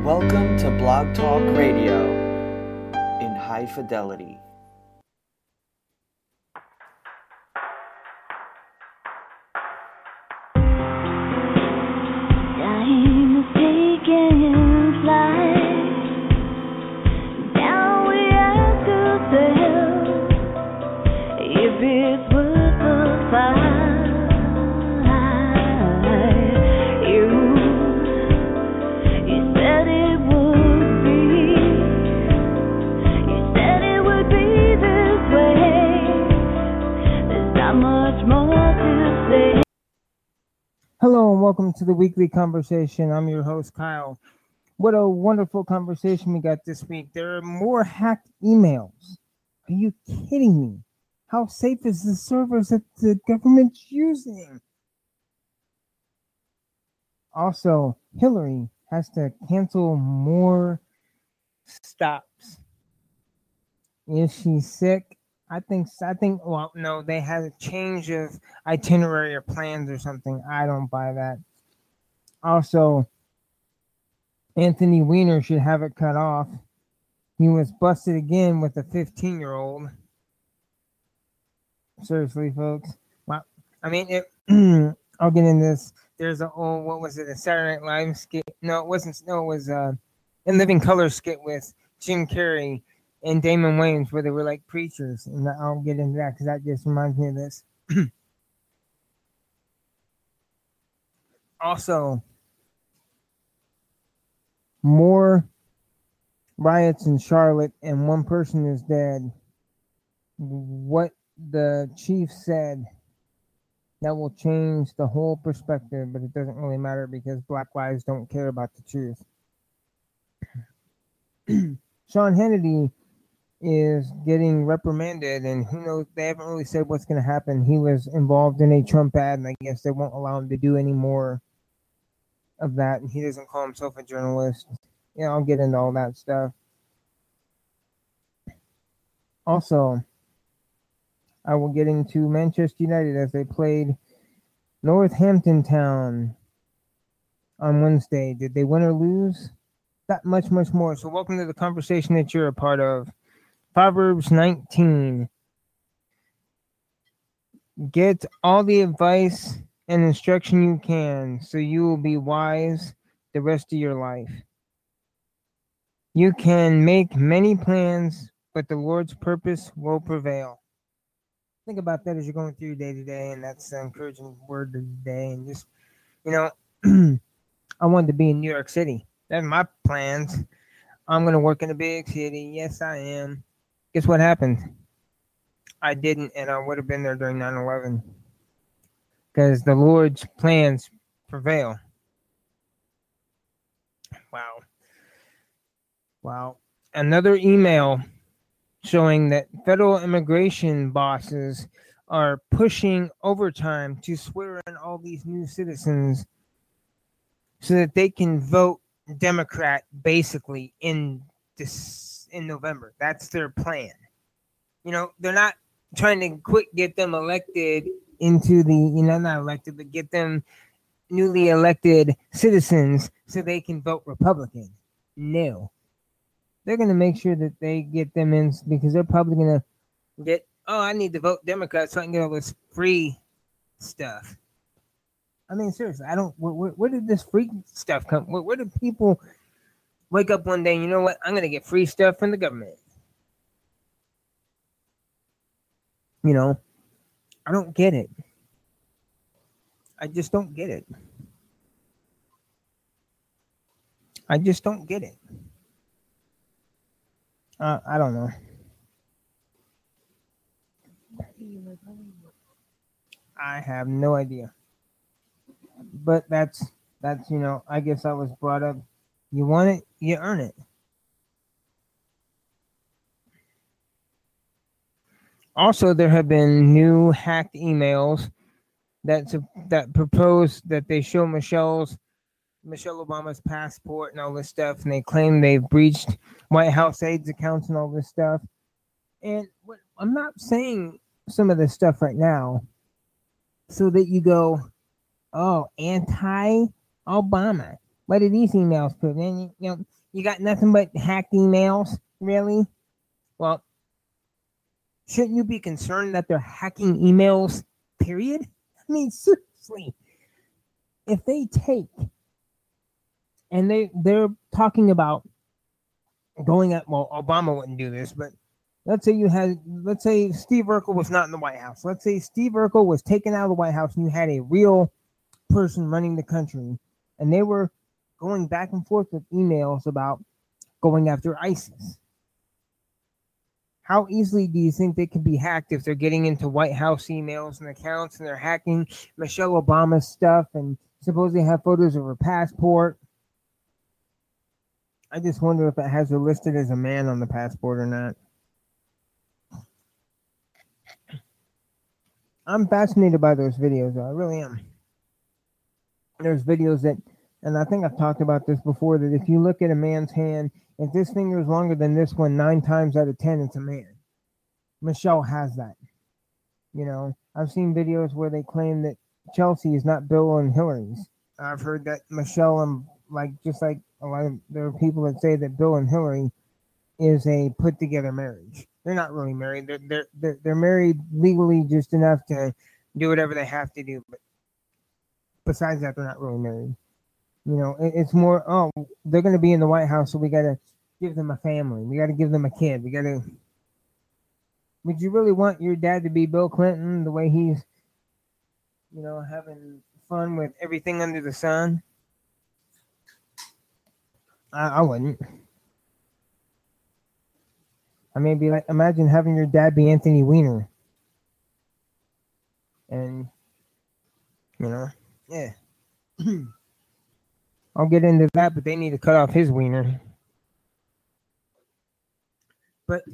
Welcome to Blog Talk Radio in high fidelity. Time is taking flight. Now we ask ourselves if it's worth the fight. You said it would be. You said it would be this way. There's not much more to say. Hello and welcome to the weekly conversation. I'm your host, Kyle. What a wonderful conversation we got this week. There are more hacked emails. Are you kidding me? How safe is the servers that the government's using? Also, Hillary has to cancel more stops. Is she sick? I think, well, no, they had a change of itinerary or plans or something. I don't buy that. Also, Anthony Weiner should have it cut off. He was busted again with a 15-year-old. Seriously, folks. Well, I mean, I'll get into this. There's a Saturday Night Live skit? No, it wasn't. No, it was In Living Color skit with Jim Carrey and Damon Wayans, where they were like preachers, and I'll get into that because that just reminds me of this. Also, more riots in Charlotte, and one person is dead. What the chief said, that will change the whole perspective, but it doesn't really matter because Black lives don't care about the truth. Sean Hannity is getting reprimanded, and who knows, they haven't really said what's going to happen. He was involved in a Trump ad, and I guess they won't allow him to do any more of that. And he doesn't call himself a journalist. Yeah, I'll get into all that stuff. Also, I will get into Manchester United as they played Northampton Town on Wednesday. Did they win or lose? That much more. So welcome to the conversation that you're a part of. Proverbs 19. Get all the advice and instruction you can, so you will be wise the rest of your life. You can make many plans, but the Lord's purpose will prevail. Think about that as you're going through your day to day, and that's the encouraging word of the day. And just, I wanted to be in New York City. That's my plans. I'm going to work in a big city. Yes, I am. Guess what happened? I didn't, and I would have been there during 9/11. Because the Lord's plans prevail. Wow. Another email showing that federal immigration bosses are pushing overtime to swear in all these new citizens so that they can vote Democrat basically in November. That's their plan. They're not trying to get them elected into the, not elected, but get them newly elected citizens so they can vote Republican. No. They're going to make sure that they get them in because they're probably going to get, I need to vote Democrat so I can get all this free stuff. I mean, seriously, where did this free stuff come? Where did people wake up one day and, you know what, I'm going to get free stuff from the government? I don't get it. I just don't get it. I just don't get it. I don't know. I have no idea. But that's I guess I was brought up. You want it, you earn it. Also, there have been new hacked emails that propose that they show Michelle Obama's passport and all this stuff, and they claim they've breached White House aides accounts and all this stuff. And I'm not saying some of this stuff right now so that you go, oh, anti-Obama. What are these emails put in? You got nothing but hacked emails, really? Well, shouldn't you be concerned that they're hacking emails, period? I mean, seriously. If they take, and they're talking about going at, well, Obama wouldn't do this, but let's say Steve Urkel was not in the White House. Let's say Steve Urkel was taken out of the White House and you had a real person running the country, and they were going back and forth with emails about going after ISIS. How easily do you think they can be hacked if they're getting into White House emails and accounts and they're hacking Michelle Obama's stuff and supposedly have photos of her passport? I just wonder if it has her listed as a man on the passport or not. I'm fascinated by those videos, though. I really am. There's videos that, and I think I've talked about this before, that if you look at a man's hand, if this finger is longer than this one, 9 times out of 10, it's a man. Michelle has that. I've seen videos where they claim that Chelsea is not Bill and Hillary's. I've heard that Michelle and just like a lot of, there are people that say that Bill and Hillary is a put together marriage. They're not really married. They're married legally just enough to do whatever they have to do. But besides that, they're not really married. It's more, they're going to be in the White House, so we got to give them a family. We got to give them a kid. Would you really want your dad to be Bill Clinton the way he's, having fun with everything under the sun? I wouldn't. I mean, be like, imagine having your dad be Anthony Weiner. And, yeah. I'll get into that, but they need to cut off his wiener. But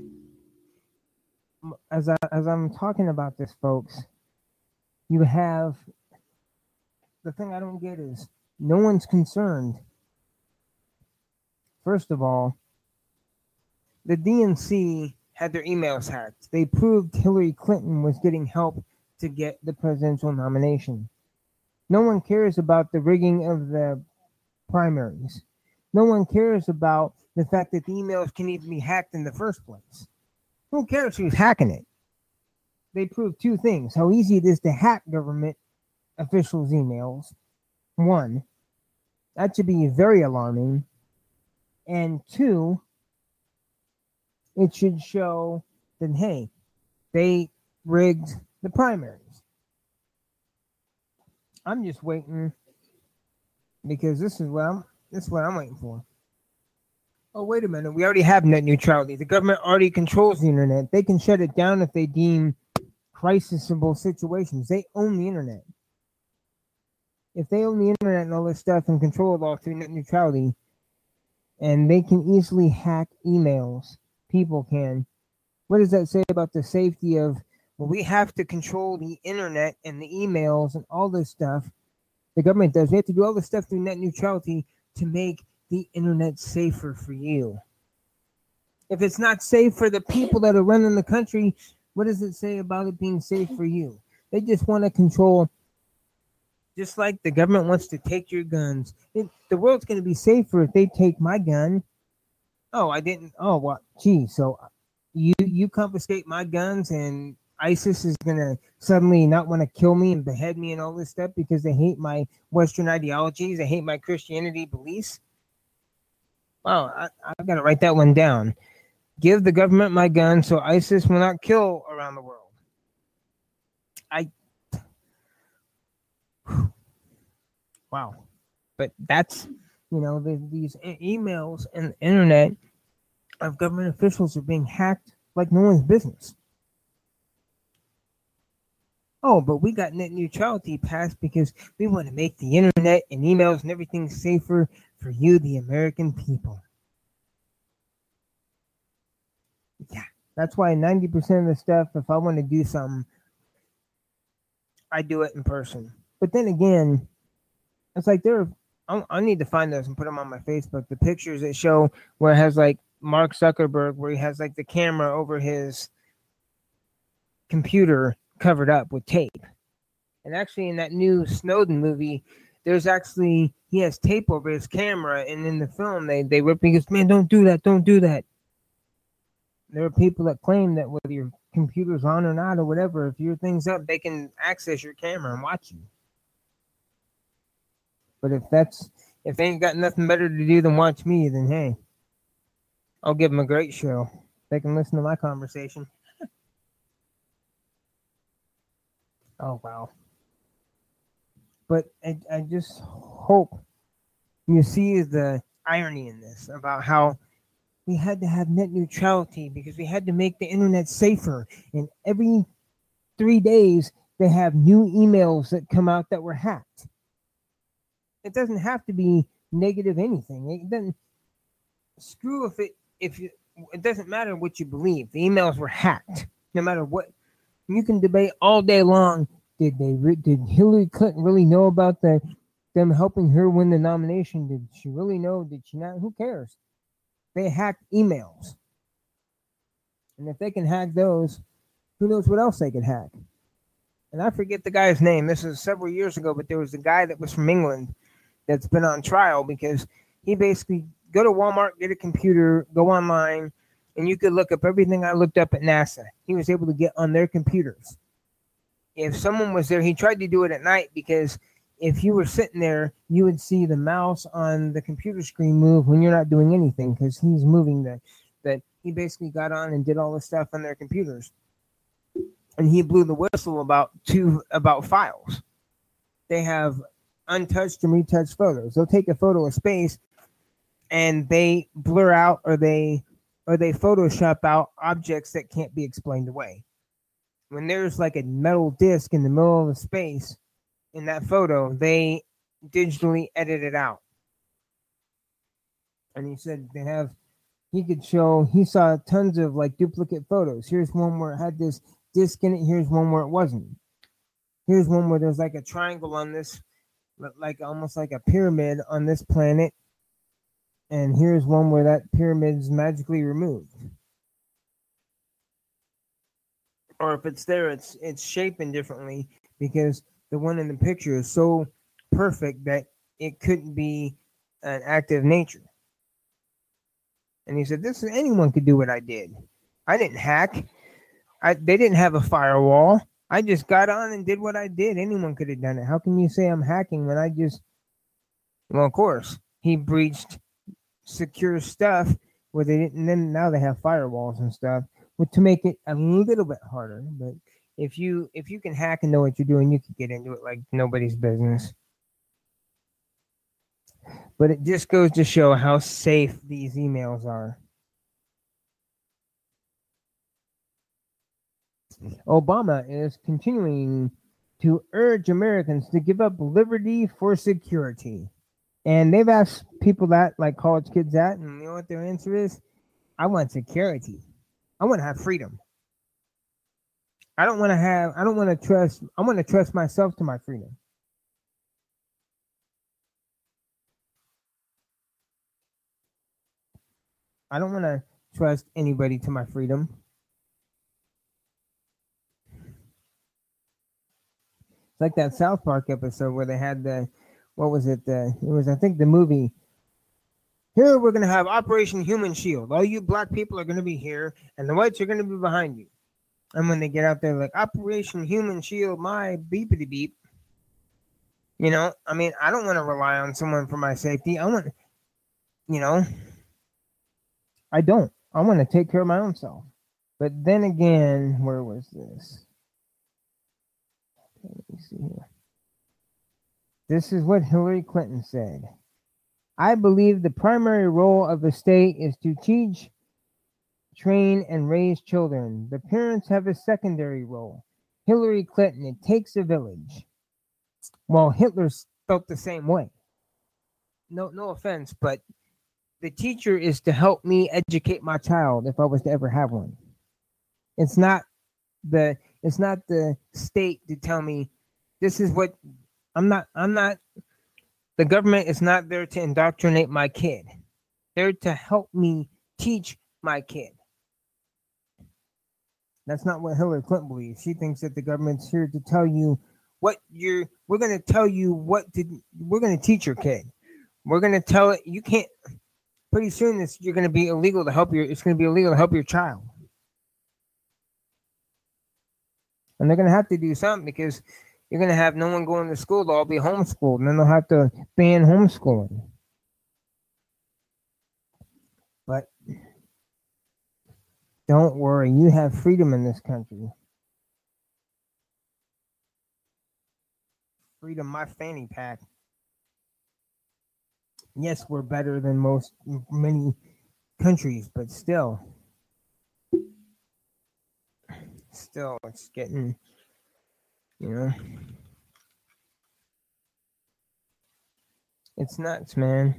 as I'm talking about this, folks, you have, the thing I don't get is no one's concerned. First of all, the DNC had their emails hacked. They proved Hillary Clinton was getting help to get the presidential nomination. No one cares about the rigging of the primaries. No one cares about the fact that the emails can even be hacked in the first place. Who cares who's hacking it? They proved 2 things. How easy it is to hack government officials' emails. 1, that should be very alarming. And 2, it should show that, hey, they rigged the primaries. I'm just waiting because this is what I'm waiting for. Oh, wait a minute. We already have net neutrality. The government already controls the internet. They can shut it down if they deem crisisable situations. They own the internet. If they own the internet and all this stuff and control it all through net neutrality, and they can easily hack emails, people can. What does that say about the safety of, well, we have to control the internet and the emails and all this stuff. The government does. We have to do all this stuff through net neutrality to make the internet safer for you. If it's not safe for the people that are running the country, what does it say about it being safe for you? They just want to control, just like the government wants to take your guns. The world's going to be safer if they take my gun. Oh, I didn't. Oh, what? Gee, so you confiscate my guns and ISIS is going to suddenly not want to kill me and behead me and all this stuff because they hate my Western ideologies. They hate my Christianity beliefs. Wow, I've got to write that one down. Give the government my gun so ISIS will not kill around the world. Wow. But that's, these emails and the internet of government officials are being hacked like no one's business. Oh, but we got net neutrality passed because we want to make the internet and emails and everything safer for you, the American people. Yeah, that's why 90% of the stuff, if I want to do something, I do it in person. But then again, it's like I need to find those and put them on my Facebook. The pictures that show where it has like Mark Zuckerberg, where he has like the camera over his computer covered up with tape. And actually in that new Snowden movie, there's actually he has tape over his camera, and in the film they rip. He goes, "Man, don't do that! Don't do that!" There are people that claim that whether your computer's on or not or whatever, if your thing's up, they can access your camera and watch you. But if they ain't got nothing better to do than watch me, then hey, I'll give them a great show. They can listen to my conversation. Oh, wow. But I just hope you see the irony in this about how we had to have net neutrality because we had to make the internet safer. And every 3 days, they have new emails that come out that were hacked. It doesn't have to be negative anything. It doesn't screw it doesn't matter what you believe. The emails were hacked. No matter what, you can debate all day long. Did Hillary Clinton really know about them helping her win the nomination? Did she really know? Did she not? Who cares? They hacked emails, and if they can hack those, who knows what else they could hack? And I forget the guy's name. This is several years ago, but there was a guy that was from England that's been on trial because he basically go to Walmart, get a computer, go online, and you could look up everything I looked up at NASA. He was able to get on their computers. If someone was there, he tried to do it at night because if you were sitting there, you would see the mouse on the computer screen move when you're not doing anything because he's moving that he basically got on and did all the stuff on their computers. And he blew the whistle about files. They have untouched and retouched photos. They'll take a photo of space and they blur out or they Photoshop out objects that can't be explained away. When there's like a metal disc in the middle of the space in that photo, they digitally edit it out. And he said he saw tons of like duplicate photos. Here's one where it had this disc in it. Here's one where it wasn't. Here's one where there's like a triangle on this, like almost like a pyramid on this planet. And here's one where that pyramid's magically removed. Or if it's there, it's shaping differently because the one in the picture is so perfect that it couldn't be an act of nature. And he said, anyone could do what I did. I didn't hack. They didn't have a firewall. I just got on and did what I did. Anyone could have done it. How can you say I'm hacking when I just... Well, of course, he breached secure stuff where they didn't. And then now they have firewalls and stuff to make it a little bit harder. But if you can hack and know what you're doing, you can get into it like nobody's business. But it just goes to show how safe these emails are. Obama is continuing to urge Americans to give up liberty for security. And they've asked people that, like college kids that, and you know what their answer is? I want security. I want to have freedom. I want to trust myself to my freedom. I don't want to trust anybody to my freedom. It's like that South Park episode where they had I think the movie. Here we're going to have Operation Human Shield. All you black people are going to be here, and the whites are going to be behind you. And when they get out there, like, Operation Human Shield, my beepity beep. You know, I mean, I don't want to rely on someone for my safety. I don't. I want to take care of my own self. But then again, where was this? Okay, let me see here. This is what Hillary Clinton said. I believe the primary role of the state is to teach, train, and raise children. The parents have a secondary role. Hillary Clinton, it takes a village. Well, Hitler felt the same way. No offense, but the teacher is to help me educate my child if I was to ever have one. It's not the state to tell me this is what I'm not. The government is not there to indoctrinate my kid. They're to help me teach my kid. That's not what Hillary Clinton believes. She thinks that the government's here to tell you we're going to tell you we're going to teach your kid. We're going to tell it you can't. Pretty soon, you're going to be illegal to help it's going to be illegal to help your child. And they're going to have to do something because you're going to have no one going to school. They'll all be homeschooled. And then they'll have to ban homeschooling. But don't worry. You have freedom in this country. Freedom, my fanny pack. Yes, we're better than many countries, but still, it's getting, it's nuts, man.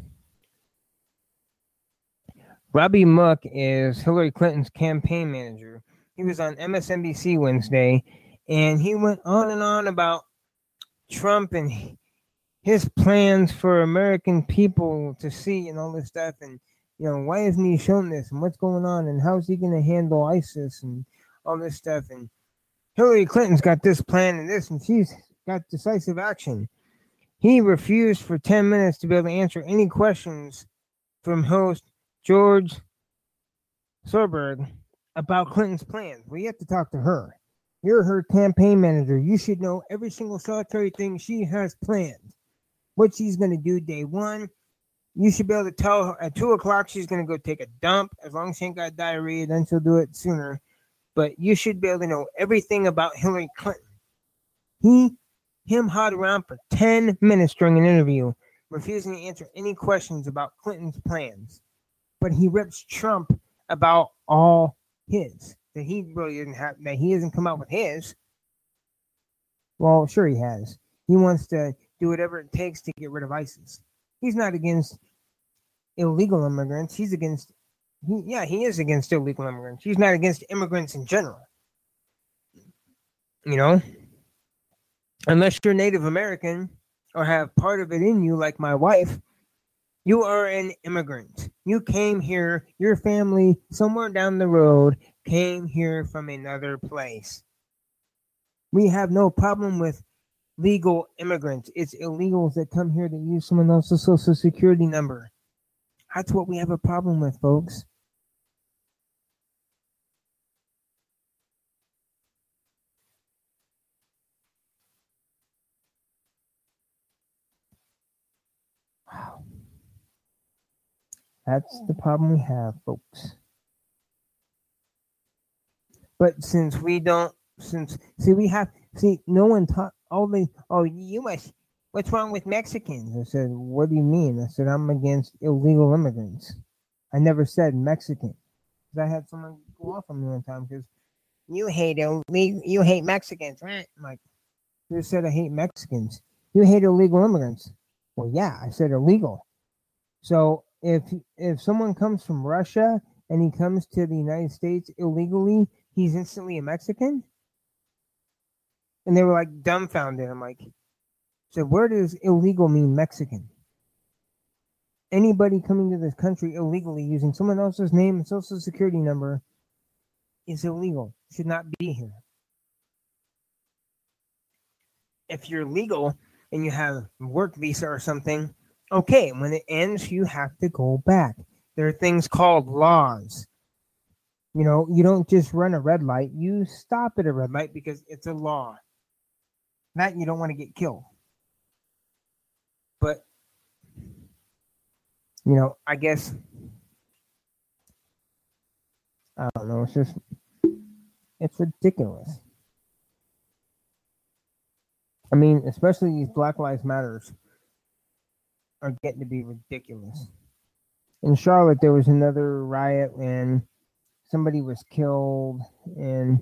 Robbie Muck is Hillary Clinton's campaign manager. He was on MSNBC Wednesday, and he went on and on about Trump and his plans for American people to see and all this stuff. And, why hasn't he shown this? And what's going on? And how's he going to handle ISIS and all this stuff? And Hillary Clinton's got this plan and this, and she's got decisive action. He refused for 10 minutes to be able to answer any questions from host George Sorberg about Clinton's plans. Well, you have to talk to her. You're her campaign manager. You should know every single solitary thing she has planned. What she's going to do day one. You should be able to tell her at 2 o'clock she's going to go take a dump. As long as she ain't got diarrhea, then she'll do it sooner. But you should be able to know everything about Hillary Clinton. Him hot around for 10 minutes during an interview, refusing to answer any questions about Clinton's plans. But he rips Trump about all his. That he really didn't have, that he hasn't come out with his. Well, sure he has. He wants to do whatever it takes to get rid of ISIS. He's not against illegal immigrants. He is against illegal immigrants. He's not against immigrants in general. Unless you're Native American or have part of it in you, like my wife, you are an immigrant. You came here, your family, somewhere down the road, came here from another place. We have no problem with legal immigrants. It's illegals that come here to use someone else's social security number. That's what we have a problem with, folks. Wow. That's the problem we have, folks. But no one taught what's wrong with Mexicans? I said, what do you mean? I said, I'm against illegal immigrants. I never said Mexican. Because I had someone go off on me one time because you hate Mexicans, right? I'm like, you said I hate Mexicans. You hate illegal immigrants. Well, yeah, I said illegal. So if someone comes from Russia and he comes to the United States illegally, he's instantly a Mexican? And they were like dumbfounded. I'm like, so where does illegal mean Mexican? Anybody coming to this country illegally using someone else's name and social security number is illegal. Should not be here. If you're legal and you have work visa or something, okay, when it ends, you have to go back. There are things called laws. You don't just run a red light. You stop at a red light because it's a law. That you don't want to get killed. But, I guess, I don't know. It's ridiculous. I mean, especially these Black Lives Matters are getting to be ridiculous. In Charlotte, there was another riot and somebody was killed, and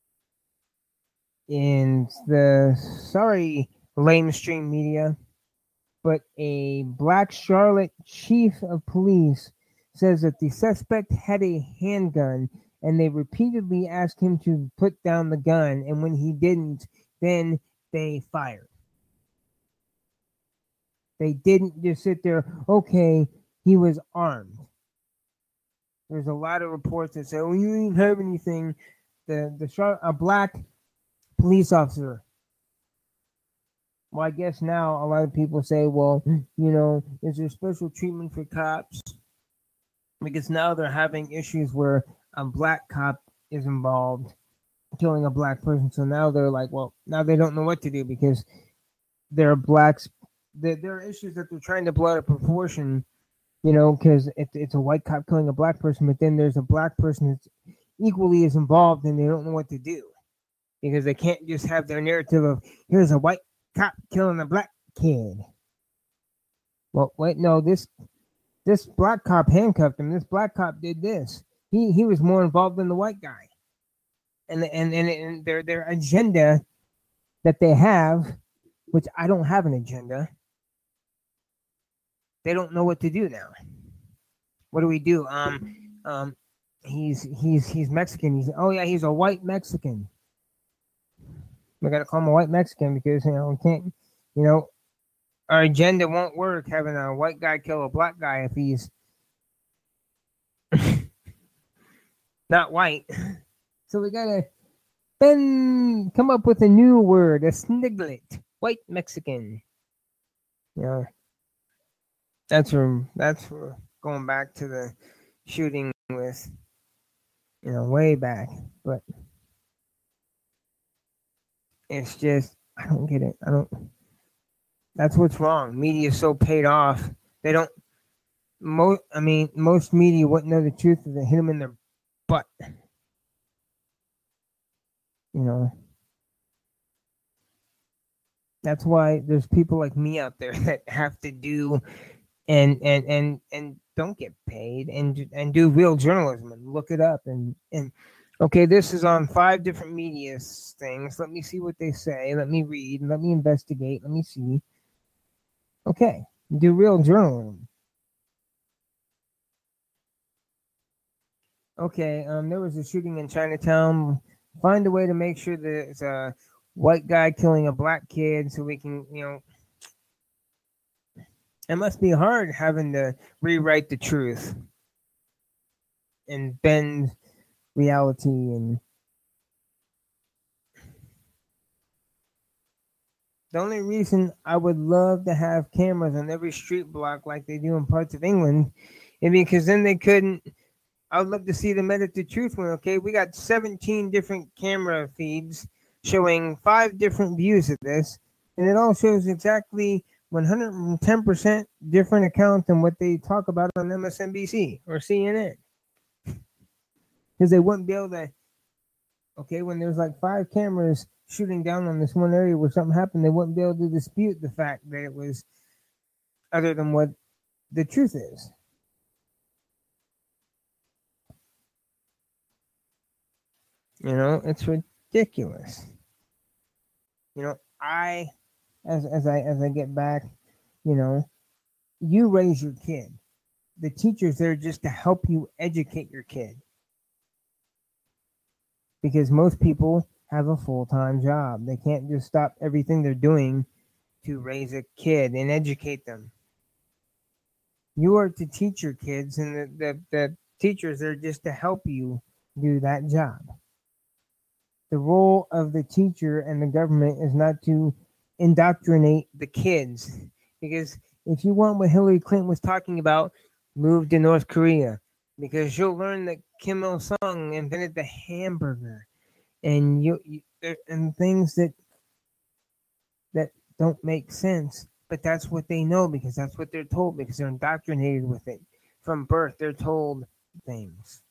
in the lamestream media, but a Black Charlotte chief of police says that the suspect had a handgun and they repeatedly asked him to put down the gun, and when he didn't, then they fired. They didn't just sit there, okay, he was armed. There's a lot of reports that say, oh, you didn't have anything. A black police officer Well, I guess now a lot of people say, well, is there special treatment for cops? Because now they're having issues where a black cop is involved killing a black person. So now they're like, well, now they don't know what to do because there are blacks. There are issues that they're trying to blow out of proportion, because it's a white cop killing a black person, but then there's a black person that's equally as involved and they don't know what to do because they can't just have their narrative of here's a white cop killing a black kid. Well, wait, no, this black cop handcuffed him. This black cop did this. He was more involved than the white guy. And their agenda that they have, which I don't have an agenda. They don't know what to do now. What do we do? He's Mexican. He's a white Mexican. We gotta call him a white Mexican because we can't, our agenda won't work having a white guy kill a black guy if he's not white. So we gotta then come up with a new word, a sniglet, white Mexican. That's for going back to the shooting with, way back. But it's just, I don't get it. That's what's wrong. Media is so paid off. They don't, most media wouldn't know the truth if they hit them in their butt. That's why there's people like me out there that have to do and don't get paid and do real journalism and look it up and okay, this is on 5 different media things. Let me see what they say. Let me read. Let me investigate. Let me see. Okay, do real journalism. Okay, there was a shooting in Chinatown. Find a way to make sure there's a white guy killing a black kid so we can, it must be hard having to rewrite the truth and bend reality and the only reason I would love to have cameras on every street block like they do in parts of England is because then they couldn't. I would love to see them edit the truth when, okay, we got 17 different camera feeds showing 5 different views of this, and it all shows exactly 110% different account than what they talk about on MSNBC or CNN. Because they wouldn't be able to, okay, when there's like 5 cameras shooting down on this one area where something happened, they wouldn't be able to dispute the fact that it was other than what the truth is. It's ridiculous. I as I get back, you raise your kid. The teacher's there just to help you educate your kid. Because most people have a full-time job. They can't just stop everything they're doing to raise a kid and educate them. You are to teach your kids, and the teachers are just to help you do that job. The role of the teacher and the government is not to indoctrinate the kids. Because if you want what Hillary Clinton was talking about, move to North Korea. Because you'll learn that Kim Il-sung invented the hamburger. And and things that don't make sense. But that's what they know because that's what they're told because they're indoctrinated with it. From birth, they're told things.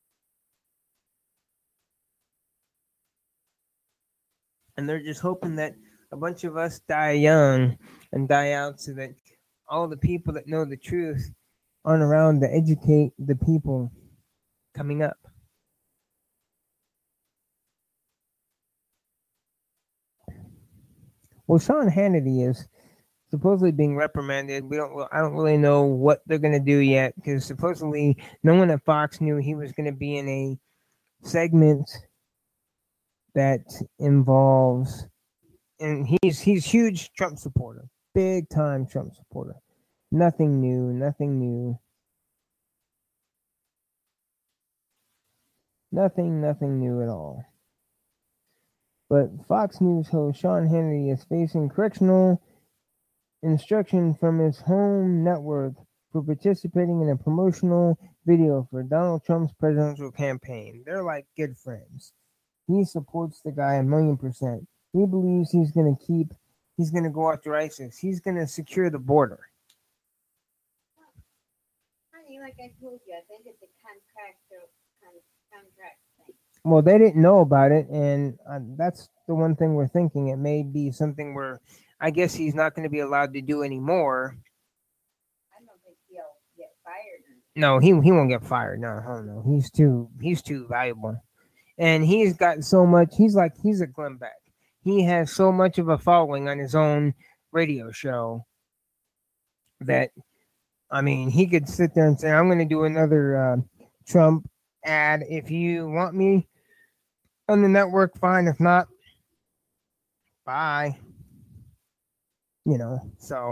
And they're just hoping that a bunch of us die young and die out so that all the people that know the truth aren't around to educate the people coming up. Well, Sean Hannity is supposedly being reprimanded. I don't really know what they're going to do yet because supposedly no one at Fox knew he was going to be in a segment that involves, and he's huge Trump supporter, big time Trump supporter. Nothing new. Nothing new at all. But Fox News host Sean Hannity is facing correctional instruction from his home network for participating in a promotional video for Donald Trump's presidential campaign. They're like good friends. He supports the guy 1,000,000%. He believes he's going to go after ISIS. He's going to secure the border. Honey, like I told you, I think it's a contract thing. Well, they didn't know about it, and that's the one thing we're thinking. It may be something where I guess he's not going to be allowed to do anymore. I don't think he'll get fired. No, he won't get fired. No, hell no. He's too valuable, and he's got so much. He's a Glenn Beck. He has so much of a following on his own radio show that, I mean, he could sit there and say, "I'm going to do another Trump ad. If you want me on the network, fine. If not, bye." So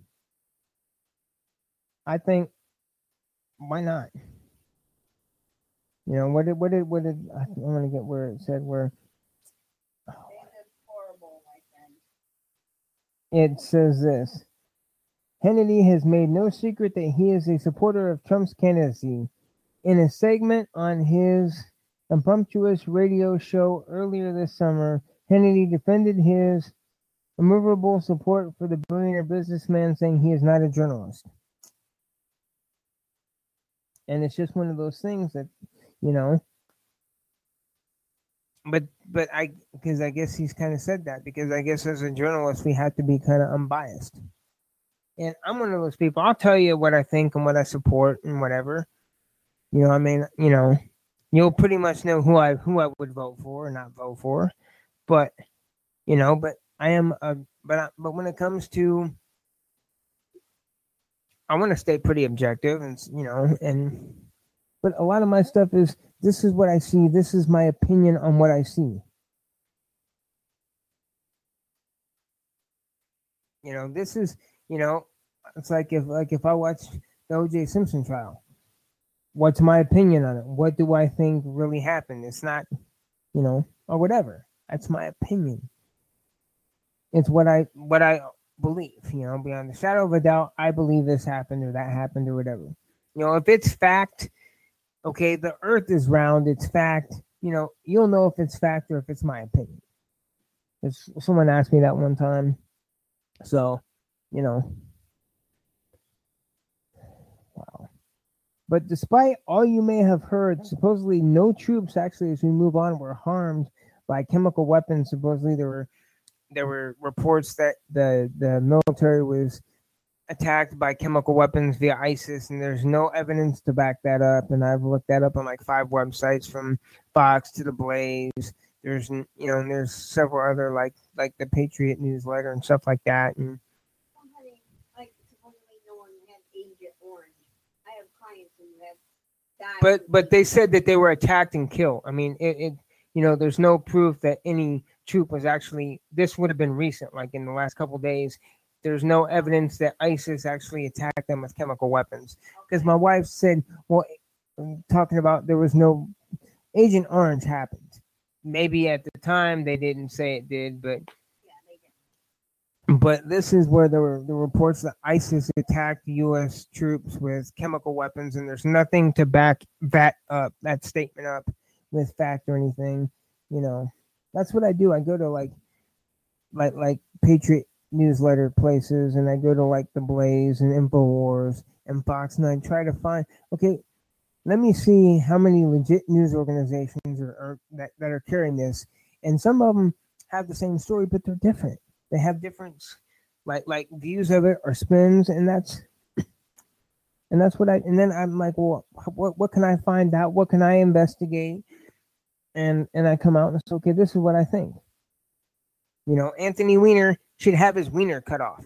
I think, why not? What did I want to get where it said where Horrible, my friend. it says this. Hannity has made no secret that he is a supporter of Trump's candidacy. In a segment on his impromptuous radio show earlier this summer, Hannity defended his immovable support for the billionaire businessman, saying he is not a journalist. And it's just one of those things that, but because I guess he's kind of said that, because I guess as a journalist we have to be kind of unbiased. And I'm one of those people. I'll tell you what I think and what I support and whatever. I mean, you'll pretty much know who I would vote for or not vote for. But but I am but when it comes to, I want to stay pretty objective, and but a lot of my stuff is, this is what I see. This is my opinion on what I see. This is, it's like if I watch the O.J. Simpson trial, what's my opinion on it? What do I think really happened? It's not, or whatever. That's my opinion. It's what I believe, beyond the shadow of a doubt. I believe this happened or that happened or whatever. If it's fact, okay, the earth is round, it's fact, you'll know if it's fact or if it's my opinion. Someone asked me that one time. So, wow. But despite all you may have heard, supposedly no troops, actually, as we move on, were harmed by chemical weapons. Supposedly there were reports that the military was attacked by chemical weapons via ISIS, and there's no evidence to back that up. And I've looked that up on like 5 websites, from Fox to the Blaze. There's and there's several other like the Patriot newsletter and stuff like that. And like supposedly no one had Agent Orange. I have clients who have died. But they said that they were attacked and killed. I mean, it there's no proof that any troop was actually. This would have been recent, like in the last couple of days. There's no evidence that ISIS actually attacked them with chemical weapons. Because my wife said, well, talking about there was no Agent Orange happened. Maybe at the time they didn't say it did, but yeah, they did. But this is where there were the reports that ISIS attacked U.S. troops with chemical weapons, and there's nothing to back that statement up with fact or anything. That's what I do. I go to like Patriot newsletter places, and I go to like the Blaze and InfoWars and Fox, and I try to find, okay, let me see how many legit news organizations that are carrying this. And some of them have the same story, but they're different. They have different like views of it or spins, and that's what and then I'm like, well, what can I find out? What can I investigate? And I come out and say, okay, this is what I think. Anthony Weiner should have his wiener cut off.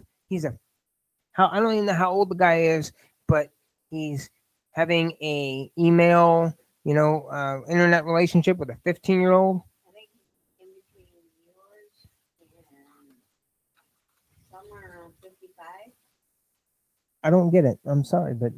I don't even know how old the guy is, but he's having a email, internet relationship with a 15-year-old. I think in between yours and somewhere around 55. I don't get it. I'm sorry, but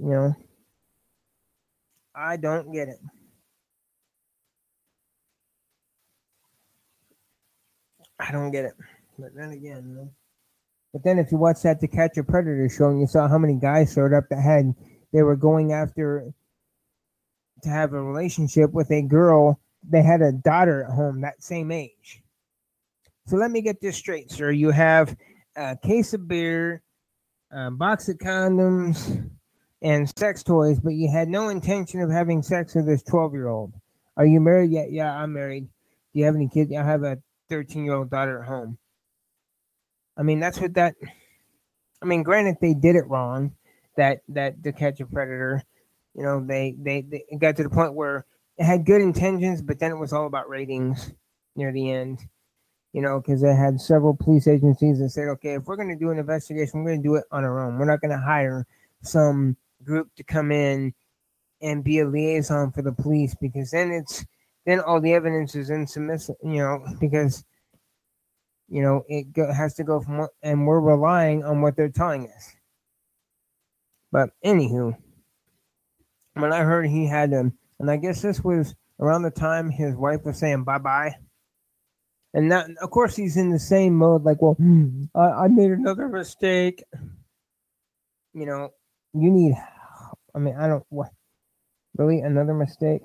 I don't get it. I don't get it. But then again, you know. But then if you watch that To Catch a Predator show and you saw how many guys showed up that they were going after to have a relationship with a girl, they had a daughter at home that same age. So let me get this straight, sir. You have a case of beer, a box of condoms, and sex toys, but you had no intention of having sex with this 12-year-old. Are you married yet? Yeah, I'm married. Do you have any kids? I have a 13-year-old daughter at home. I mean, that's what that. I mean, granted, they did it wrong. That To Catch a Predator, you know, they got to the point where it had good intentions, but then it was all about ratings near the end. You know, because they had several police agencies that said, okay, if we're going to do an investigation, we're going to do it on our own. We're not going to hire some group to come in and be a liaison for the police, because then all the evidence is insubmissive, you know, because, you know, has to go from, and we're relying on what they're telling us. But anywho, when I heard he had and I guess this was around the time his wife was saying bye-bye. And that, of course, he's in the same mode, like, well, I made another mistake. You know, you need, I mean, I don't, what, really, another mistake?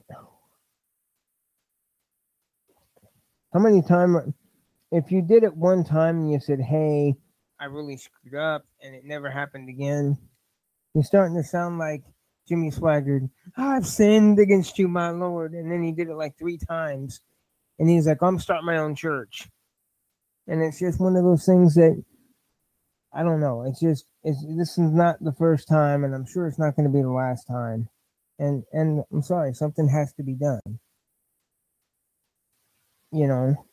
How many times, if you did it one time and you said, hey, I really screwed up and it never happened again, you're starting to sound like Jimmy Swaggart. I've sinned against you, my Lord. And then he did it like 3 times. And he's like, I'm starting my own church. And it's just one of those things that, I don't know. This is not the first time, and I'm sure it's not going to be the last time. And I'm sorry, something has to be done. You know,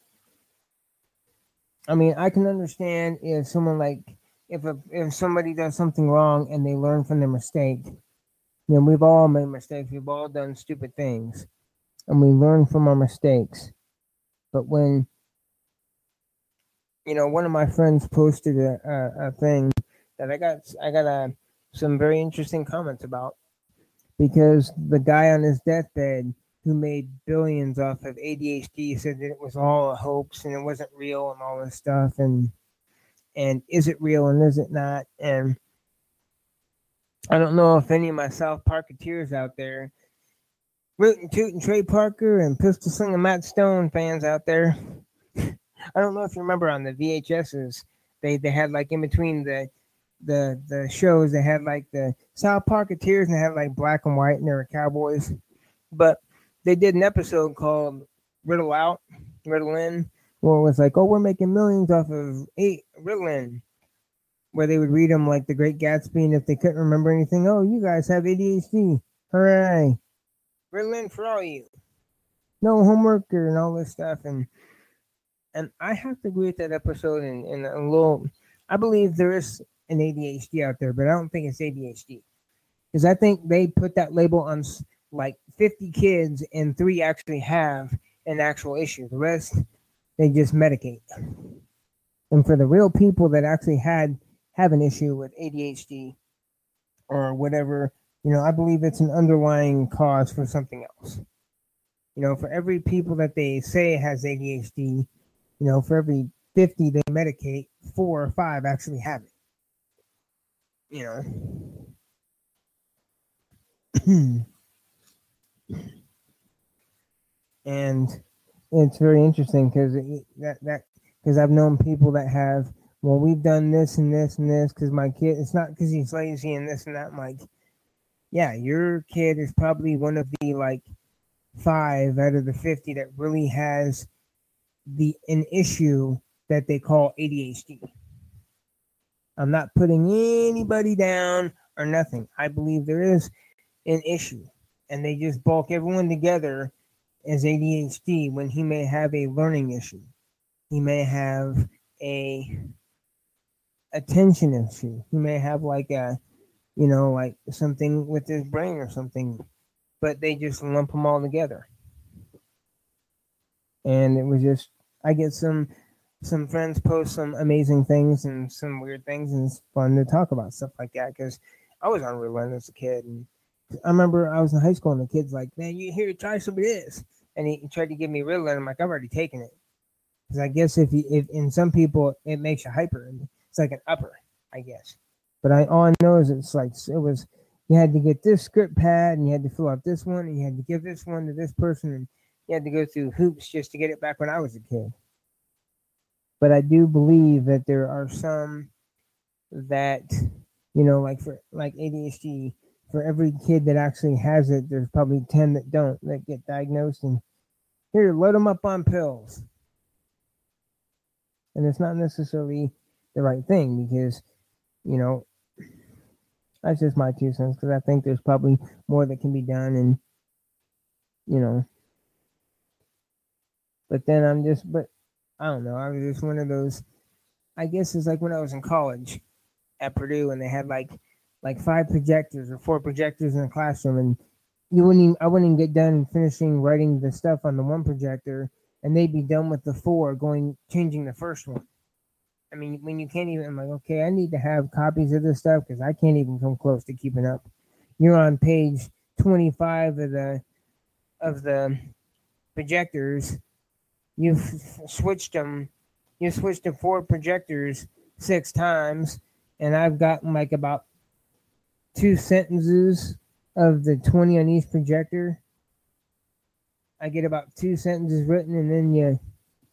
I mean, I can understand if someone if somebody does something wrong and they learn from their mistake. You know, we've all made mistakes. We've all done stupid things, and we learn from our mistakes. But when, you know, one of my friends posted a thing that I got some very interesting comments about, because the guy on his deathbed who made billions off of ADHD said that it was all a hoax and it wasn't real and all this stuff, and is it real and is it not? And I don't know if any of my South Parketeers out there, Rootin' Tootin' Trey Parker and Pistol Slinging Matt Stone fans out there, I don't know if you remember on the VHSs, they had like in between the shows, they had like the South Parketeers and they had like black and white and they were cowboys. But they did an episode called Riddle Out, Riddle In, where it was like, oh, we're making millions off of Riddle In, where they would read them like The Great Gatsby, and if they couldn't remember anything, oh, you guys have ADHD. Hooray. Riddle In for all you. No homework and all this stuff. And I have to agree with that episode in a little. I believe there is an ADHD out there, but I don't think it's ADHD. Because I think they put that label on like 50 kids and 3 actually have an actual issue. The rest, they just medicate. And for the real people that actually have an issue with ADHD or whatever, you know, I believe it's an underlying cause for something else. You know, for every people that they say has ADHD, you know, for every 50 they medicate, 4 or 5 actually have it. You know. And it's very interesting because because I've known people that have, well, we've done this and this and this because my kid, it's not because he's lazy and this and that. I'm like, yeah, your kid is probably one of the like 5 out of the 50 that really has an issue that they call ADHD. I'm not putting anybody down or nothing. I believe there is an issue, and they just bulk everyone together as ADHD when he may have a learning issue. He may have a attention issue. He may have like a, you know, like something with his brain or something, but they just lump them all together. And it was just, I get some friends post some amazing things and some weird things, and it's fun to talk about stuff like that because I was on Ritalin as a kid, and I remember I was in high school and the kid's like, man, you here, try some of this, and he tried to give me Ritalin. I'm like, I've already taken it. Because I guess if in some people it makes you hyper, it's like an upper, I guess. But all I know is it's like you had to get this script pad and you had to fill out this one and you had to give this one to this person and you had to go through hoops just to get it back when I was a kid. But I do believe that there are some that, like ADHD, for every kid that actually has it, there's probably 10 that don't, that get diagnosed and here, load them up on pills. And it's not necessarily the right thing because, that's just my 2 cents because I think there's probably more that can be done and, but then but I don't know. I was just one of those, I guess it's like when I was in college at Purdue and they had like 5 projectors or 4 projectors in the classroom and I wouldn't even get done finishing writing the stuff on the one projector and they'd be done with the 4 changing the first one. I mean, when you can't even, I'm like, okay, I need to have copies of this stuff because I can't even come close to keeping up. You're on page 25 of the projectors. You've switched them. You switched to 4 projectors 6 times, and I've gotten like about 2 sentences of the 20 on each projector. I get about 2 sentences written, and then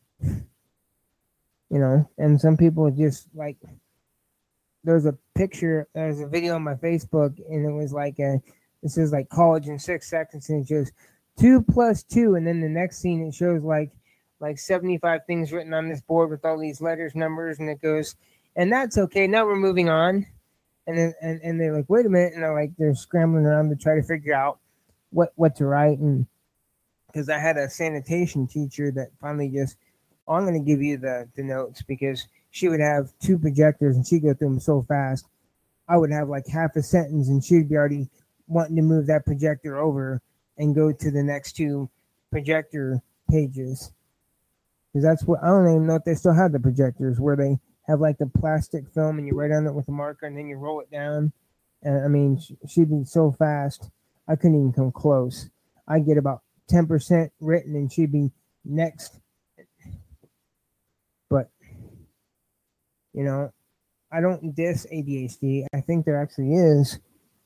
and some people just like, there's a video on my Facebook, and it was like it says like college in 6 seconds, and it shows 2 + 2, and then the next scene it shows like 75 things written on this board with all these letters, numbers, and it goes, and that's okay. Now we're moving on, and then and they're like, wait a minute, and they're scrambling around to try to figure out what to write, and because I had a sanitation teacher that finally just, I'm going to give you the notes because she would have 2 projectors and she'd go through them so fast. I would have like half a sentence and she'd be already wanting to move that projector over and go to the next 2 projector pages. Because that's what, I don't even know if they still have the projectors where they have like the plastic film and you write on it with a marker and then you roll it down. And I mean, she'd be so fast, I couldn't even come close. I'd get about 10% written and she'd be next. But, I don't diss ADHD. I think there actually is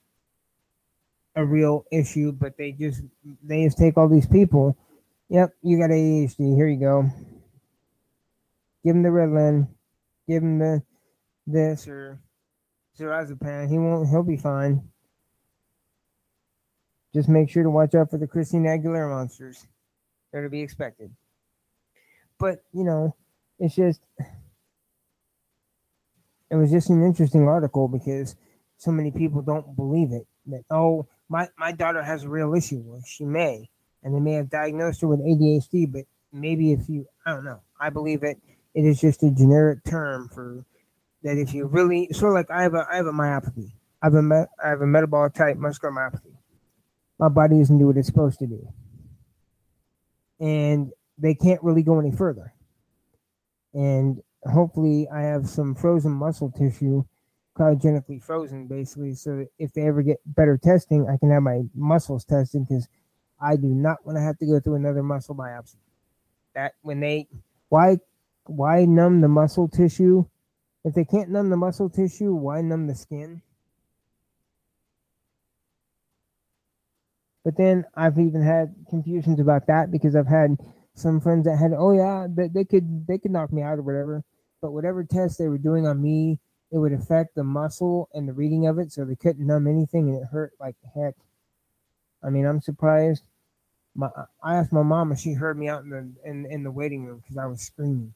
a real issue, but they just take all these people. Yep, you got ADHD. Here you go. Give him the Ritalin. Give him this or Diazepam. He'll be fine. Just make sure to watch out for the Christina Aguilera monsters. They're to be expected. But, it's just, it was just an interesting article because so many people don't believe it. That, oh, my daughter has a real issue. Well, she may. And they may have diagnosed her with ADHD, but maybe I don't know. I believe it is just a generic term for that if you really, sort of like I have a myopathy. I have a metabolic type muscular myopathy. My body doesn't do what it's supposed to do. And they can't really go any further. And hopefully I have some frozen muscle tissue, cryogenically frozen basically, so that if they ever get better testing, I can have my muscles tested because I do not want to have to go through another muscle biopsy. That why numb the muscle tissue? If they can't numb the muscle tissue, why numb the skin? But then I've even had confusions about that because I've had some friends that had, oh yeah, they could knock me out or whatever. But whatever test they were doing on me, it would affect the muscle and the reading of it, so they couldn't numb anything, and it hurt like heck. I mean, I'm surprised. I asked my mom if she heard me out in the waiting room because I was screaming.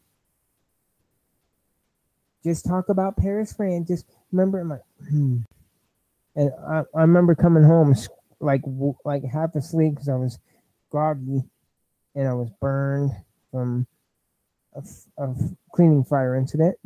Just talk about Paris, France. Just remember, I'm like, And I remember coming home like half asleep because I was groggy and I was burned from a cleaning fire incident.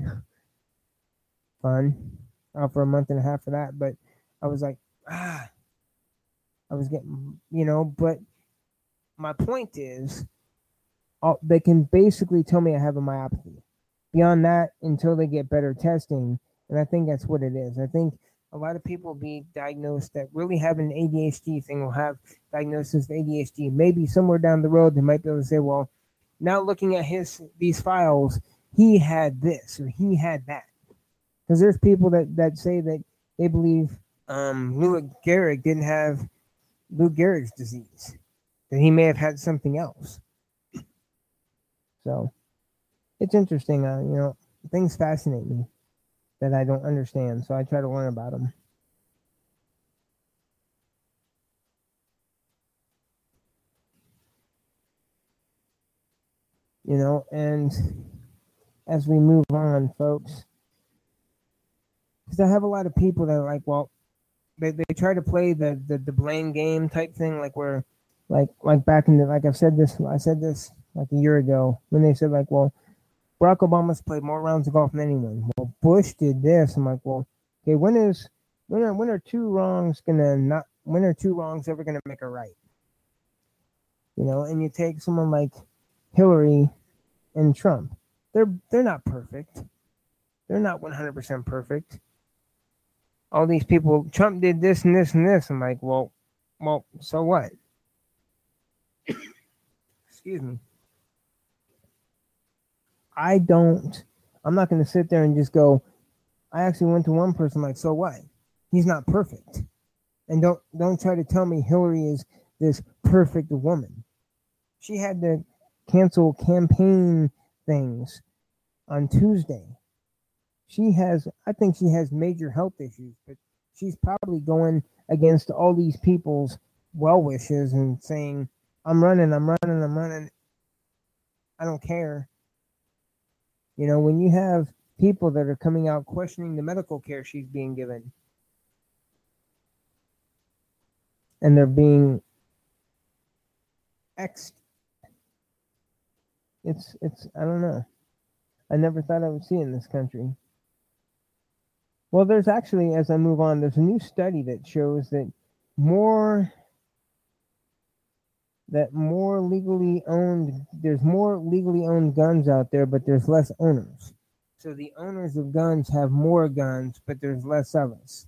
Fun. Out for a month and a half for that, but I was like, I was getting, but my point is, they can basically tell me I have a myopathy. Beyond that, until they get better testing, and I think that's what it is. I think a lot of people be diagnosed that really have an ADHD thing will have diagnosis of ADHD. Maybe somewhere down the road, they might be able to say, well, now looking at these files, he had this or he had that. Because there's people that say that they believe Lou Gehrig didn't have Lou Gehrig's disease, that he may have had something else. So it's interesting. Things fascinate me that I don't understand, so I try to learn about them. And as we move on, folks, because I have a lot of people that are like, well, they try to play the blame game type thing, like where, like back in the, like I said this like a year ago when they said like, well, Barack Obama's played more rounds of golf than anyone. Well, Bush did this. I'm like, well, okay, when are two wrongs ever gonna make a right? And you take someone like Hillary and Trump. They're not perfect. They're not 100% perfect. All these people, Trump did this and this and this. I'm like, well, so what? Excuse me. I'm not going to sit there and just go, I actually went to one person like, so what? He's not perfect. And don't try to tell me Hillary is this perfect woman. She had to cancel campaign things on Tuesday. I think she has major health issues, but she's probably going against all these people's well wishes and saying, I'm running. I don't care. When you have people that are coming out questioning the medical care she's being given, and they're being it's I don't know. I never thought I would see it in this country. Well, there's actually, as I move on, there's a new study that shows that there's more legally owned guns out there, but there's less owners. So the owners of guns have more guns, but there's less of us.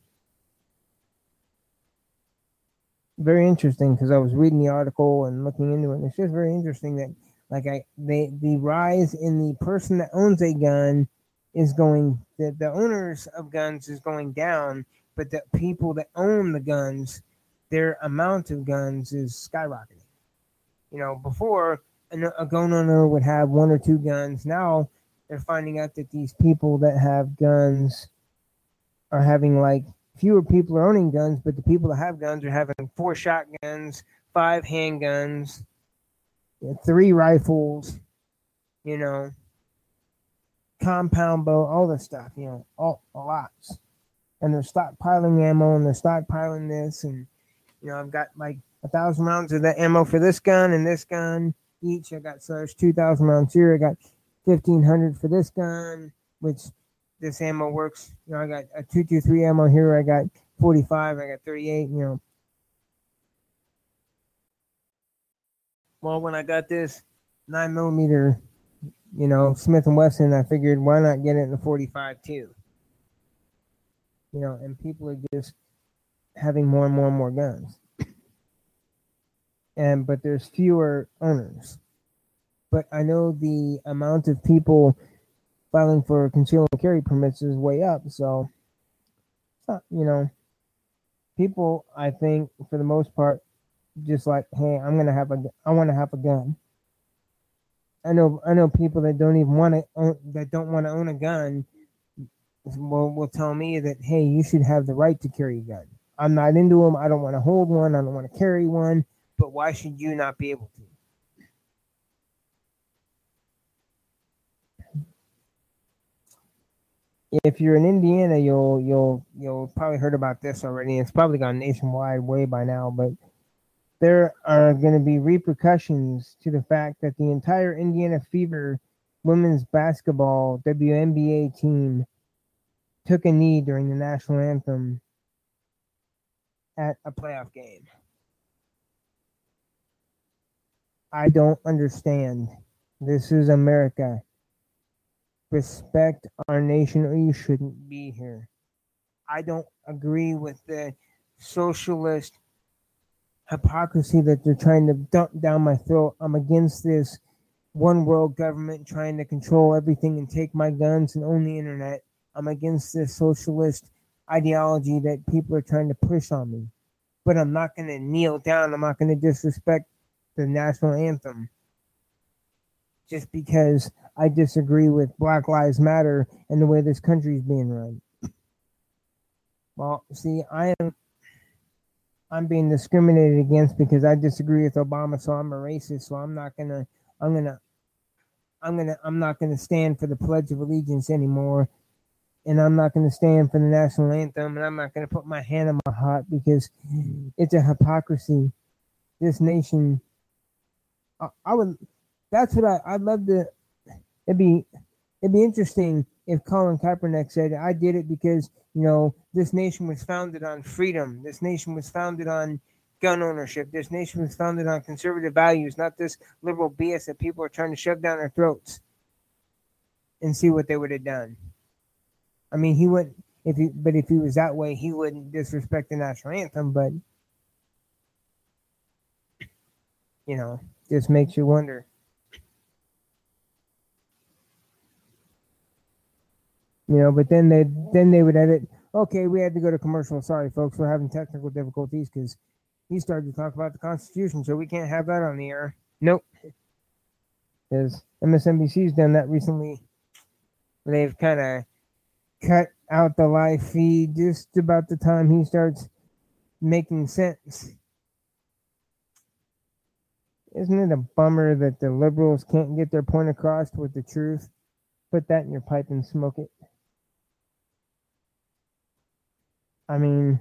Very interesting, because I was reading the article and looking into it, and it's just very interesting that the rise in the person that owns a gun is going, the owners of guns is going down, but the people that own the guns, their amount of guns is skyrocketing. Before a gun owner would have one or two guns. Now they're finding out that these people that have guns are having fewer people are owning guns, but the people that have guns are having 4 shotguns, 5 handguns, 3 rifles, compound bow, all this stuff, all lots. And they're stockpiling ammo, and they're stockpiling this, and I've got 1,000 rounds of that ammo for this gun and this gun each. I got 2,000 rounds here. I got 1,500 for this gun, which this ammo works. I got a 223 ammo here. I got 45. I got 38. Well, when I got this 9mm, Smith & Wesson, I figured why not get it in the 45 too? And people are just having more and more and more guns. But there's fewer owners. But I know the amount of people filing for concealed carry permits is way up. So, people, I think, for the most part, just like, hey, I want to have a gun. I know people that don't even want to own a gun will tell me that, hey, you should have the right to carry a gun. I'm not into them. I don't want to hold one. I don't want to carry one. But why should you not be able to? If you're in Indiana, you'll probably heard about this already. It's probably gone nationwide way by now, but there are going to be repercussions to the fact that the entire Indiana Fever women's basketball WNBA team took a knee during the national anthem at a playoff game. I don't understand. This is America. Respect our nation or you shouldn't be here. I don't agree with the socialist hypocrisy that they're trying to dump down my throat. I'm against this one world government trying to control everything and take my guns and own the internet. I'm against this socialist ideology that people are trying to push on me. But I'm not going to kneel down. I'm not going to disrespect the national anthem just because I disagree with Black Lives Matter and the way this country is being run. Well, see, I'm being discriminated against because I disagree with Obama, so I'm a racist. So I'm not gonna stand for the Pledge of Allegiance anymore, and I'm not gonna stand for the national anthem, and I'm not gonna put my hand on my heart because it's a hypocrisy. This nation, I would. That's what I'd love to. It'd be interesting if Colin Kaepernick said, "I did it because this nation was founded on freedom. This nation was founded on gun ownership. This nation was founded on conservative values, not this liberal BS that people are trying to shove down their throats." And see what they would have done. I mean, he wouldn't. If he was that way, he wouldn't disrespect the national anthem. But just makes you wonder. But then they would edit. Okay, we had to go to commercial. Sorry, folks, we're having technical difficulties because he started to talk about the Constitution, so we can't have that on the air. Nope. Because MSNBC's done that recently. They've kind of cut out the live feed just about the time he starts making sense. Isn't it a bummer that the liberals can't get their point across with the truth? Put that in your pipe and smoke it. I mean,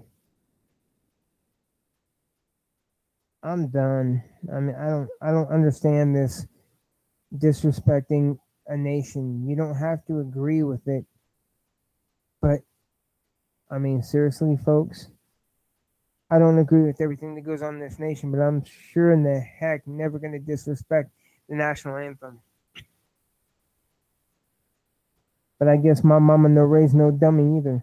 I'm done. I mean, I don't understand this disrespecting a nation. You don't have to agree with it. But, I mean, seriously, folks, I don't agree with everything that goes on in this nation, but I'm sure in the heck never going to disrespect the national anthem. But I guess my mama no raised no dummy either.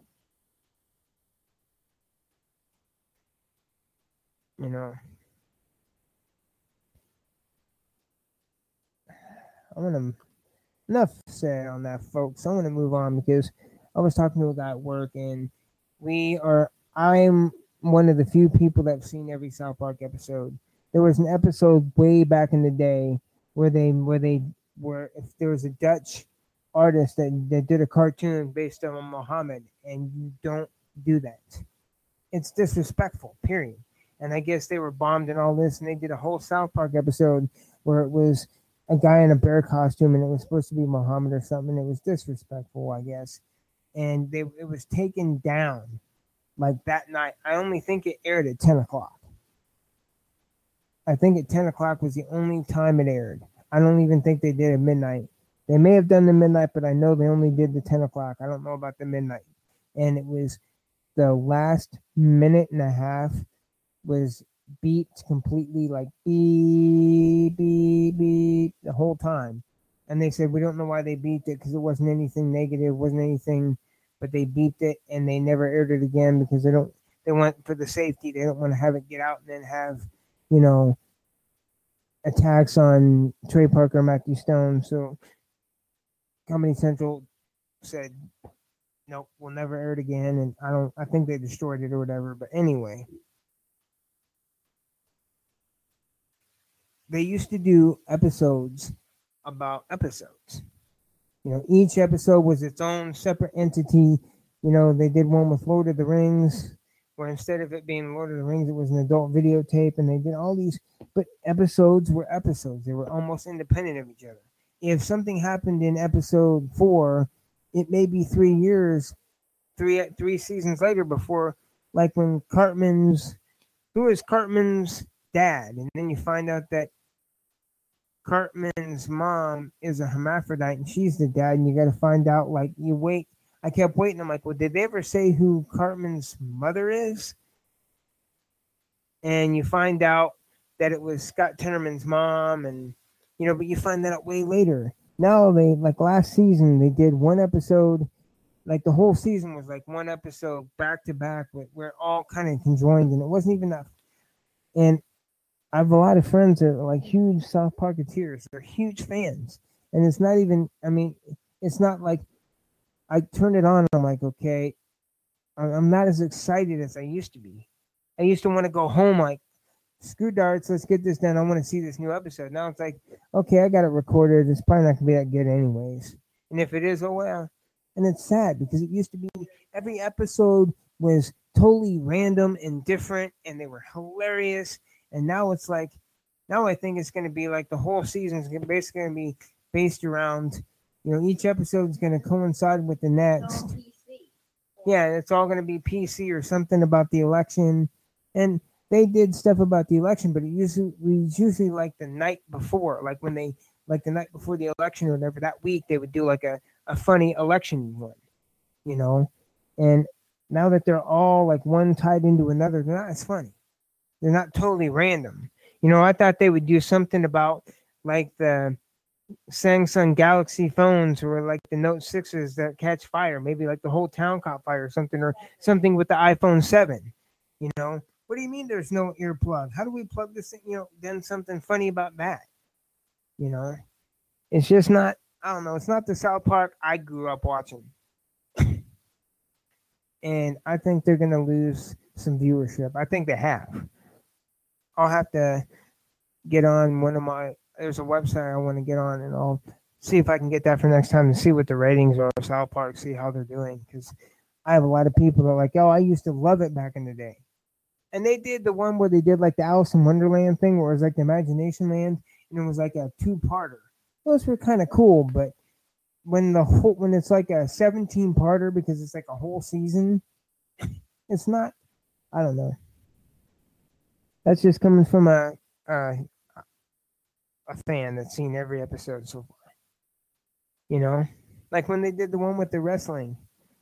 Enough said on that, folks. I want to move on because I was talking to a guy at work, and I'm one of the few people that have seen every South Park episode. There was an episode way back in the day where if there was a Dutch artist that did a cartoon based on Muhammad, and you don't do that. It's disrespectful, period. And I guess they were bombed and all this, and they did a whole South Park episode where it was a guy in a bear costume, and it was supposed to be Muhammad or something. It was disrespectful, I guess. And it was taken down like that night. I only think it aired at 10 o'clock. I think at 10 o'clock was the only time it aired. I don't even think they did at midnight. They may have done the midnight, but I know they only did the 10 o'clock. I don't know about the midnight. And it was the last minute and a half was beat completely, like beep, beep, beep, the whole time. And they said, we don't know why they beeped it because it wasn't anything negative, wasn't anything, but they beeped it and they never aired it again because they want for the safety. They don't want to have it get out and then have, attacks on Trey Parker, Matthew Stone. So Comedy Central said, nope, we'll never air it again. And I think they destroyed it or whatever. But anyway, they used to do episodes about episodes. Each episode was its own separate entity. They did one with Lord of the Rings, where instead of it being Lord of the Rings, it was an adult videotape, and they did all these, but episodes were episodes. They were almost independent of each other. If something happened in episode 4, it may be 3 years, three seasons later before, like when who is Cartman's dad? And then you find out that Cartman's mom is a hermaphrodite and she's the dad, and you got to find out, like, you wait. I kept waiting. I'm like, well, did they ever say who Cartman's mother is? And you find out that it was Scott Tenorman's mom, and but you find that out way later. Now they, like last season, they did one episode, like the whole season was like one episode back to back, where all kind of conjoined, and it wasn't even that. And I have a lot of friends that are like huge South Parketeers. They're huge fans, and it's not even. I mean, it's not like I turn it on. I'm like, okay, I'm not as excited as I used to be. I used to want to go home like, screw darts, let's get this done. I want to see this new episode. Now it's like, okay, I got it recorded. It's probably not gonna be that good anyways. And if it is, oh well. And it's sad because it used to be every episode was totally random and different, and they were hilarious. And now it's like, now I think it's gonna be like the whole season is basically gonna be based around, each episode is gonna coincide with the It's all next. PC. Yeah, it's all going to be PC or something about the election. And they did stuff about the election, but it was usually like the night before, like when they, like the night before the election or whatever, that week they would do like a funny election one, you know? And now that they're all like one tied into another, they're not as funny. They're not totally random. I thought they would do something about like the Samsung Galaxy phones or like the Note 6s that catch fire, maybe like the whole town caught fire or something with the iPhone 7. What do you mean there's no earplug? How do we plug this thing? Then something funny about that. You know, it's just not, I don't know, it's not the South Park I grew up watching. And I think they're going to lose some viewership. I think they have. I'll have to get on there's a website I want to get on, and I'll see if I can get that for next time and see what the ratings are of South Park, see how they're doing. Because I have a lot of people that are like, oh, I used to love it back in the day. And they did the one where they did like the Alice in Wonderland thing, where it was like the Imagination Land, and it was like a two-parter. Those were kind of cool, but when it's like a 17-parter because it's like a whole season, it's not. I don't know. That's just coming from a fan that's seen every episode so far. Like when they did the one with the wrestling.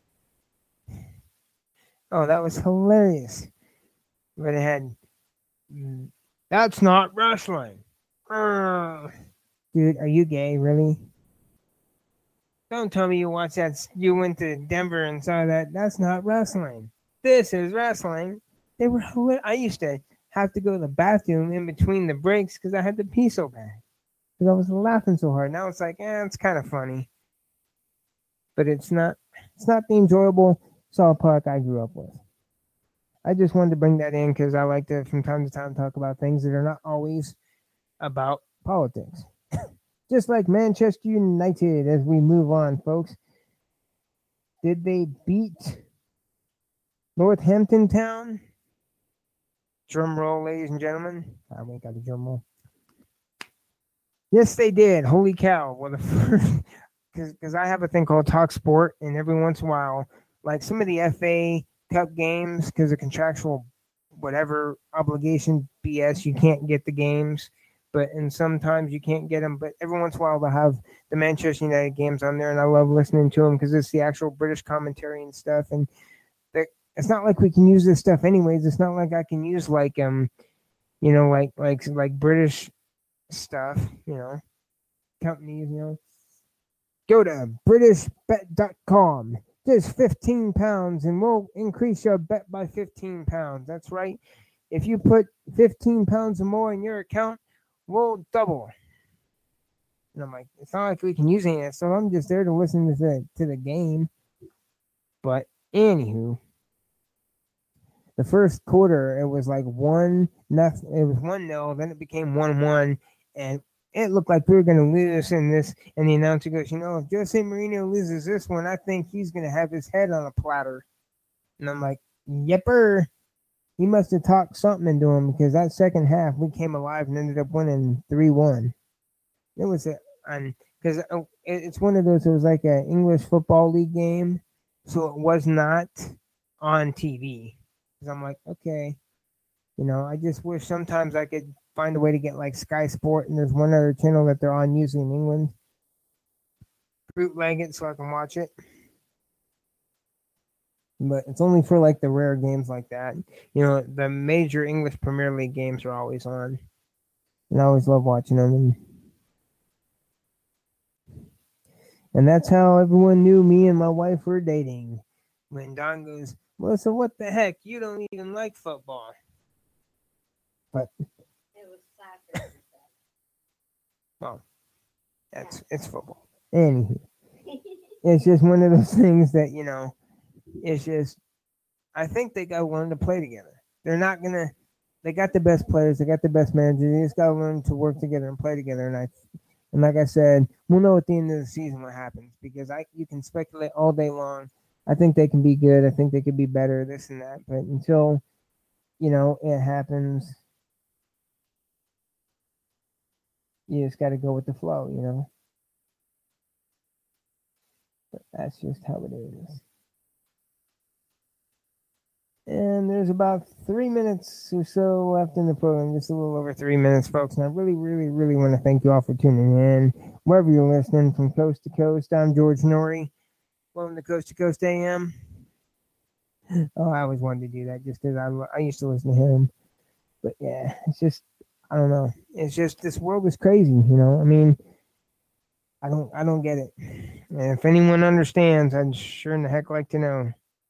Oh, that was hilarious. But it had, that's not wrestling. Dude, are you gay, really? Don't tell me you watched that. You went to Denver and saw that. That's not wrestling. This is wrestling. They were hilarious. I used to have to go to the bathroom in between the breaks because I had to pee so bad. Because I was laughing so hard. Now it's like, it's kind of funny. But it's not the enjoyable South Park I grew up with. I just wanted to bring that in because I like to, from time to time, talk about things that are not always about politics. Just like Manchester United, as we move on, folks. Did they beat Northampton Town? Drum roll, ladies and gentlemen. We ain't got a drum roll. Yes, they did. Holy cow. Well, the first, because I have a thing called Talk Sport, and every once in a while, like some of the FA Cup games, because of contractual whatever obligation BS, you can't get the games. And sometimes you can't get them. But every once in a while, they'll have the Manchester United games on there, and I love listening to them because it's the actual British commentary and stuff. And it's not like we can use this stuff anyways. It's not like I can use like like British stuff, companies, Go to BritishBet.com. Just £15, and we'll increase your bet by £15. That's right. If you put £15 or more in your account, we'll double. And I'm like, it's not like we can use any of that, so I'm just there to listen to the game. But anywho, the first quarter it was like 1-0. It was 1-0. Then it became 1-1, and it looked like we were going to lose in this. And the announcer goes, if Jose Mourinho loses this one, I think he's going to have his head on a platter. And I'm like, yepper. He must have talked something into him because that second half we came alive and ended up winning 3-1. It was because it's one of those. It was like an English Football League game, so it was not on TV. Because I'm like, okay, I just wish sometimes I could find a way to get like Sky Sport, and there's one other channel that they're on usually in England. Bootleg it so I can watch it. But it's only for like the rare games like that. The major English Premier League games are always on. And I always love watching them. And that's how everyone knew me and my wife were dating. When Don goes, Melissa, what the heck? You don't even like football. But It was Well, it's football. Anywho, it's just one of those things that it's just. I think they got to learn to play together. They're not gonna. They got the best players. They got the best managers. They just got to learn to work together and play together. And like I said, we'll know at the end of the season what happens because you can speculate all day long. I think they can be good. I think they could be better. This and that. But until it happens, you just got to go with the flow. But that's just how it is. And there's about 3 minutes or so left in the program, just a little over 3 minutes, folks. And I really, really, really want to thank you all for tuning in. Wherever you're listening from coast to coast, I'm George Norrie. Welcome to Coast to Coast AM. Oh, I always wanted to do that just because I used to listen to him. But yeah, it's just, I don't know. It's just, this world is crazy, I mean, I don't get it. And if anyone understands, I'd sure in the heck like to know.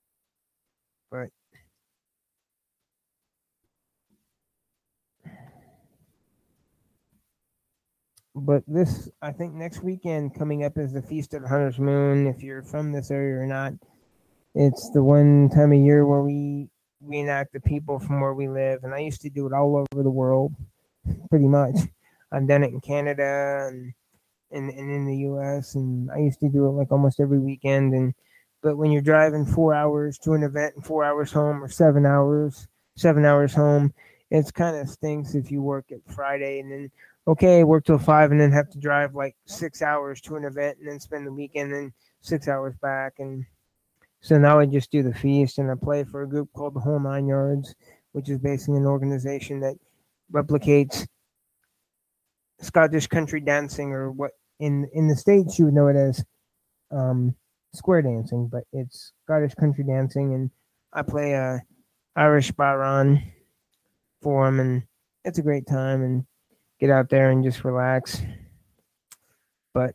But this, I think next weekend coming up is the Feast of the Hunter's Moon. If you're from this area or not, it's the one time of year where we reenact the people from where we live. And I used to do it all over the world, pretty much. I've done it in Canada and in the U.S. And I used to do it like almost every weekend. But when you're driving 4 hours to an event and 4 hours home, or 7 hours home, it's kind of stinks if you work at Friday and then work till 5 and then have to drive like 6 hours to an event and then spend the weekend and 6 hours back. And so now I just do the feast and I play for a group called the Whole Nine Yards, which is basically an organization that replicates Scottish country dancing, or what in the States you would know it as square dancing, but it's Scottish country dancing. And I play a Irish Baran for them, and it's a great time and get out there and just relax. But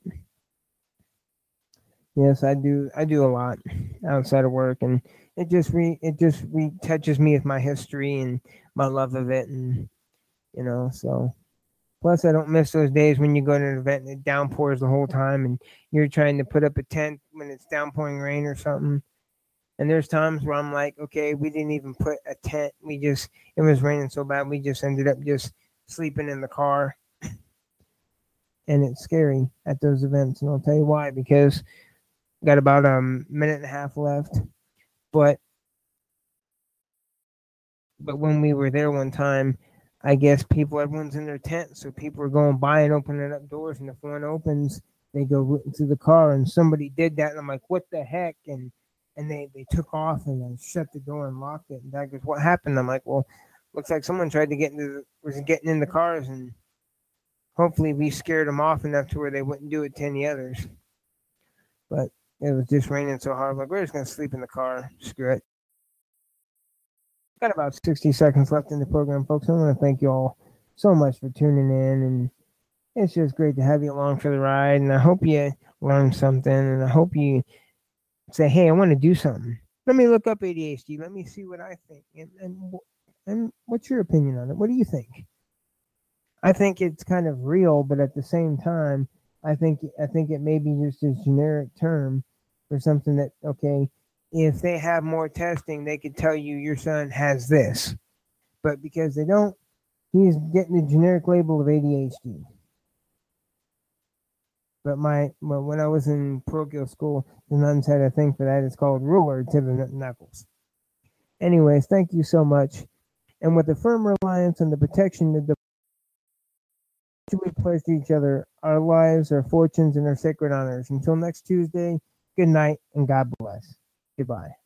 yes, I do a lot outside of work, and it just touches me with my history and my love of it, and so plus I don't miss those days when you go to an event and it downpours the whole time and you're trying to put up a tent when it's downpouring rain or something. And there's times where I'm like, okay, we didn't even put a tent. It was raining so bad we just ended up just sleeping in the car. And it's scary at those events, and I'll tell you why, because got about a minute and a half left. But when we were there one time, I guess everyone's in their tent, so people are going by and opening up doors, and if one opens, they go into the car, and somebody did that, and I'm like, what the heck? And they took off and then shut the door and locked it. And Dad goes, what happened? I'm like, well, looks like someone tried to was getting in the cars, and hopefully we scared them off enough to where they wouldn't do it to any others. But it was just raining so hard. I'm like, we're just going to sleep in the car. Screw it. Got about 60 seconds left in the program, folks. I want to thank you all so much for tuning in. And it's just great to have you along for the ride. And I hope you learned something. And I hope you say, hey, I want to do something. Let me look up ADHD. Let me see what I think. And what's your opinion on it? What do you think? I think it's kind of real, but at the same time, I think it may be just a generic term for something that, okay, if they have more testing, they could tell you your son has this. But because they don't, he's getting the generic label of ADHD. But when I was in parochial school, the nuns had a thing for that. It's called ruler to the knuckles. Anyways, thank you so much. And with a firm reliance on the protection of the we pledge to each other our lives, our fortunes, and our sacred honors. Until next Tuesday, good night and God bless. Goodbye.